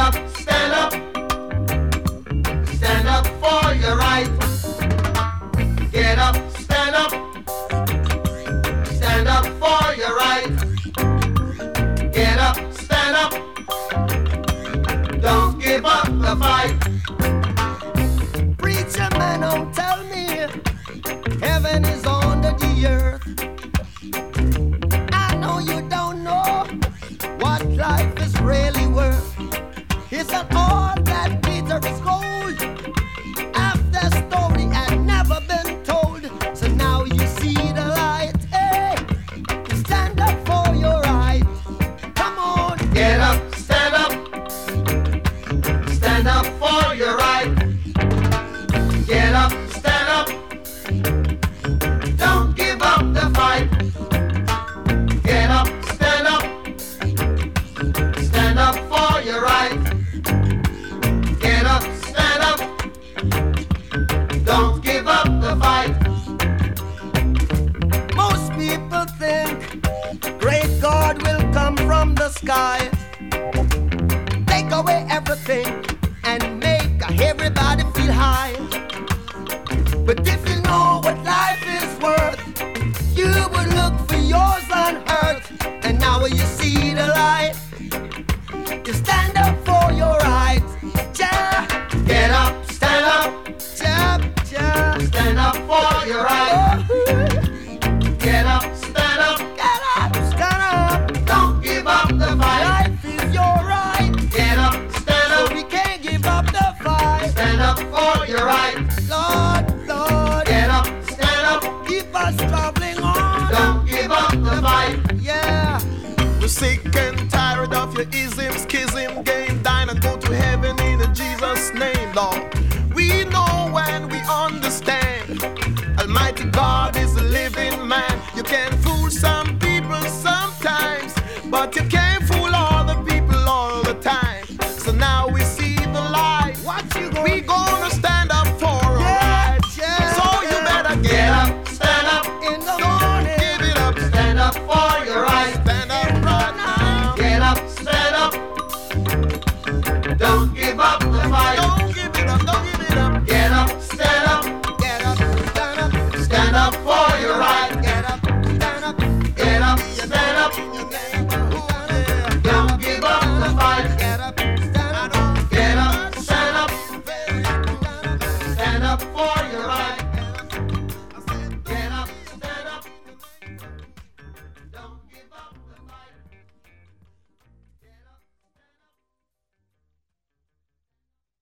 up, stand up. Stand up for your right. Get up, stand up. Stand up for your right. Get up, stand up. Don't give up the fight. Preacher man, don't tell me heaven is under the earth. I know you don't know what life is really worth. Isn't all that glitter is gold? Half the story had never been told. So now you see the light. Hey, stand up for your right. Come on. Get up, stand up. Stand up for your right. Get up, stand up. Don't give up the fight. Get up, stand up. Stand up for your right. Get up, stand up. Don't give up the fight. Most people think great God will come from the sky, take away everything and make everybody feel high. But if you know what life is worth, you would look for yours on earth. And now you see the light, you stand up for your right. Ja, Get up, stand up. ja, ja. Stand up for your right. Get up, stand up. Get up, stand up. Don't give up the fight. Life is your right, Get up, stand so up. we can't give up the fight. Stand up for your right. Lord, Lord, Get up, stand up. keep us traveling on. Don't give up the fight. Yeah. We're sick and tired of your ism, schism, game, dine and go to heaven in Jesus' name, Lord. We know and we understand. Almighty God is a living man. You can fool some people sometimes, but you can't fool all the people all the time. So now we see the light. What you gonna We gonna stand up for our Yeah, rights. yeah. So you better Get get up. up, stand up. in the morning? Give it up. Stand up for your right. Stand up right now. Get up, stand up. Don't give up the fight. Don't give it up. Don't give it up. Get up, stand up. Get up, stand up, Stand up for your right. get up, stand up, Get up, stand up. in your neighborhood. Don't give up the fight. Get up, stand up, Get up, stand up. Stand up for